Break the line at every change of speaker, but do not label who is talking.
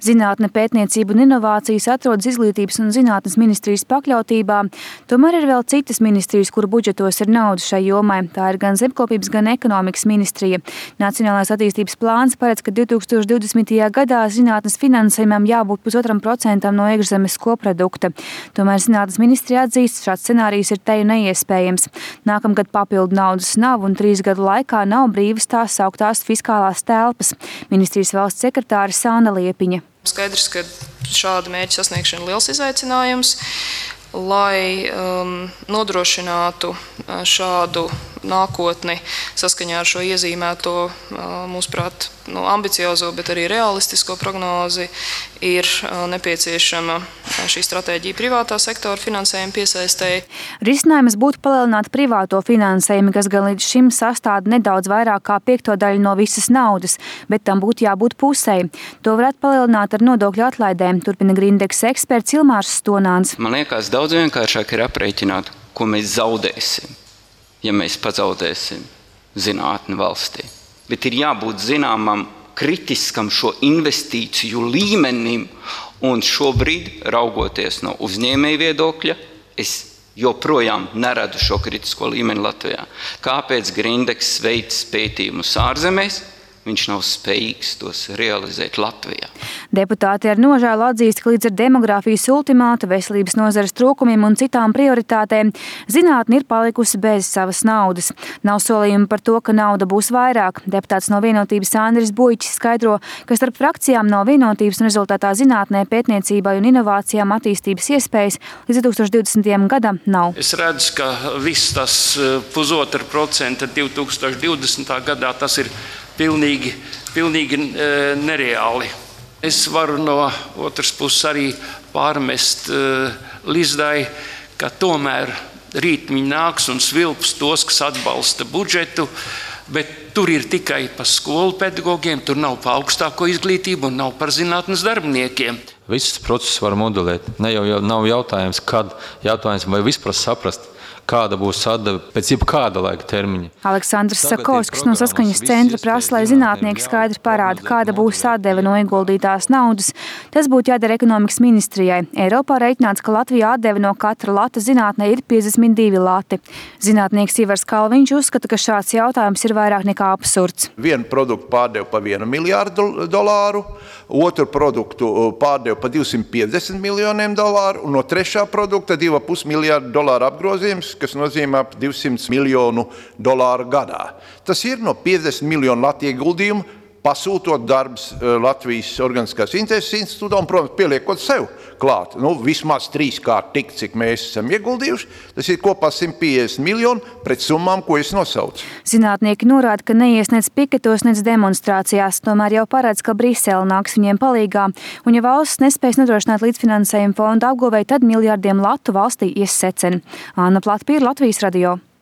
Zinātne, pētniecība un inovācijas atrodas Izglītības un zinātnes ministrijas pakļautībā, tomēr ir vēl citas ministrijas, kuru budžetos ir nauda šai jomai. Tā ir gan zemkopības, gan ekonomikas ministrija. Nacionālais attīstības plāns paredz, ka 2020. gadā zinātnes finansējumam jābūt 1,5% no iekšzemes koprodukta. Tomēr zinātnes ministrija atzīst, šāds scenārijs ir teju neiespējams. Nākamgad papildu naudas nav un 3 gadu laikā nav brīvas tās sauktās fiskālās telpas. Ministrijas valsts sekretāre Sanda Liepiņa.
Skaidrs, ka šāda mērķa sasniegšana ir liels izaicinājums, lai nodrošinātu šādu nākotni saskaņā ar šo iezīmēto, mūsuprāt, ambiciozo, bet arī realistisko prognozi, ir nepieciešama šī stratēģija privātā sektora finansējuma piesaistēji.
Risinājums būtu palielināt privāto finansējumu, kas gan līdz šim sastāda nedaudz vairāk kā 5% no visas naudas, bet tam būtu jābūt pusēji. To varētu palielināt ar nodokļu atlaidēm, turpina Grindex eksperts Ilmārs Stonāns.
Man liekas, daudz vienkāršāk ir aprēķināt, ko mēs zaudēsim, ja mēs pazaudēsim zinātni valstī. Bet ir jābūt zināmam kritiskam šo investīciju līmenim, un šobrīd, raugoties no uzņēmēju viedokļa, es joprojām neredzu šo kritisko līmeni Latvijā. Kāpēc Grindex veic pētījumus ārzemēs? Viņš nav spējīgs tos realizēt Latvijā.
Deputāti ar nožēlu atzīst, ka līdz ar demogrāfijas ultimātu, veselības nozares trūkumiem un citām prioritātēm zinātne ir palikusi bez savas naudas. Nav solījumi par to, ka nauda būs vairāk. Deputāts no Vienotības Andris Buiķis skaidro, ka starp frakcijām nav vienotības un rezultātā zinātnē, pētniecībai un inovācijām attīstības iespējas līdz 2020. gadam nav.
Es redzu, ka viss tas 0,5% 2020. gadā tas ir pilnīgi nereāli. Es varu no otras puses arī pārmest Lizdai, ka tomēr rīt viņi nāks un svilps tos, kas atbalsta budžetu, bet tur ir tikai par skolu pedagogiem, tur nav par augstāko izglītību un nav par zinātnes darbiniekiem.
Visus procesus var modelēt. Nav jautājums, kad, jautājums vai vispār saprast, kāda būs atdeve pēc jebkāda laika termiņa.
Aleksandrs Sakovskis no Saskaņas centra prasa, lai zinātnieki skaidri parāda, kāda būs atdeve no ieguldītās naudas. Tas būtu jādara ekonomikas ministrijai. Eiropā reiķināts, ka Latvijā atdeve no katra lata zinātnē ir 52 lati. Zinātnieks Ivars Kalviņš uzskata, ka šāds jautājums ir vairāk nekā absurds.
Vienu produktu pārdeva pa $1 miljārdu, otru produktu pārdeva pa $250 miljoniem, un no trešā produkta $2,5 miljārdu apgrozījums, kas nozīmē ap $200 miljonu gadā. Tas ir no 50 miljonu latu ieguldījumu, pasūtot darbs Latvijas Organiskās Intereses institūtā un, protams, pieliekot sev klāt. Vismaz 3 kārt tik, cik mēs esam ieguldījuši. Tas ir kopā 150 miljoni pret summām, ko es nosaucu.
Zinātnieki norāda, ka neiesniedz piketos, nec demonstrācijās. Tomēr jau paredz, ka Brisele nāks viņiem palīgā. Un ja valsts nespēs nodrošināt līdzfinansējumu fondu apguvēju, tad miljardiem latu valstī ies seceni. Anna Platpīra, Latvijas radio.